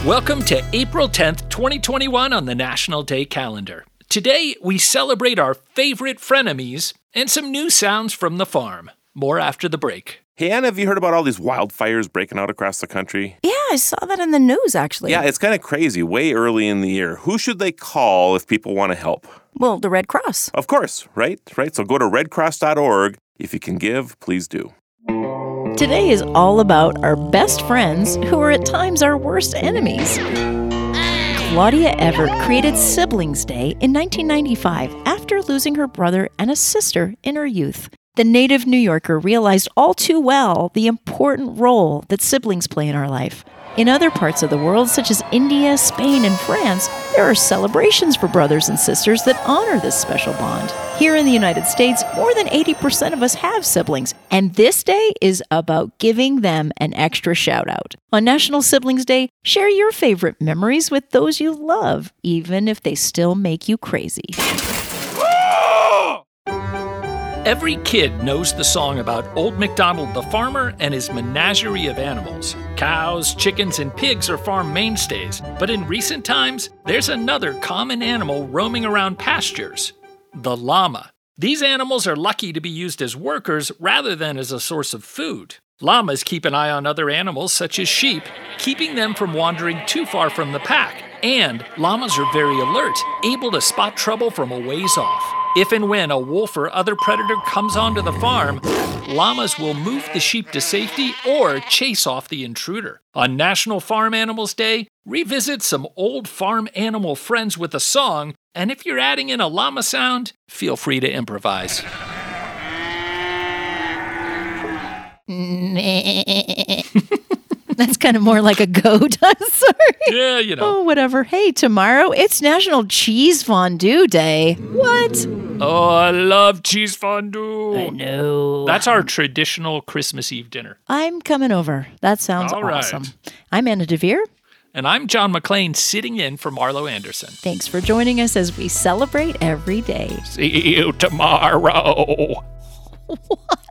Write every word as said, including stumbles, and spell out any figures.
Welcome to April tenth, twenty twenty-one on the National Day calendar. Today, we celebrate our favorite frenemies and some new sounds from the farm. More after the break. Hey, Anna, have you heard about all these wildfires breaking out across the country? Yeah, I saw that in the news, actually. Yeah, it's kind of crazy, way early in the year. Who should they call if people want to help? Well, the Red Cross. Of course, right? Right. So go to red cross dot org. If you can give, please do. Today is all about our best friends who are at times our worst enemies. Claudia Everett created Siblings Day in nineteen ninety-five after losing her brother and a sister in her youth. The native New Yorker realized all too well the important role that siblings play in our life. In other parts of the world, such as India, Spain, and France, there are celebrations for brothers and sisters that honor this special bond. Here in the United States, more than eighty percent of us have siblings, and this day is about giving them an extra shout-out. On National Siblings Day, share your favorite memories with those you love, even if they still make you crazy. Every kid knows the song about Old MacDonald the farmer and his menagerie of animals. Cows, chickens, and pigs are farm mainstays, but in recent times, there's another common animal roaming around pastures, the llama. These animals are lucky to be used as workers rather than as a source of food. Llamas keep an eye on other animals such as sheep, keeping them from wandering too far from the pack. And llamas are very alert, able to spot trouble from a ways off. If and when a wolf or other predator comes onto the farm, llamas will move the sheep to safety or chase off the intruder. On National Farm Animals Day, revisit some old farm animal friends with a song, and if you're adding in a llama sound, feel free to improvise. That's kind of more like a goat. I'm sorry. Yeah, you know. Oh, whatever. Hey, tomorrow it's National Cheese Fondue Day. What? Oh, I love cheese fondue. I know. That's our traditional Christmas Eve dinner. I'm coming over. That sounds All right. awesome. I'm Anna DeVere. And I'm John McClain, sitting in for Marlo Anderson. Thanks for joining us as we celebrate every day. See you tomorrow. What?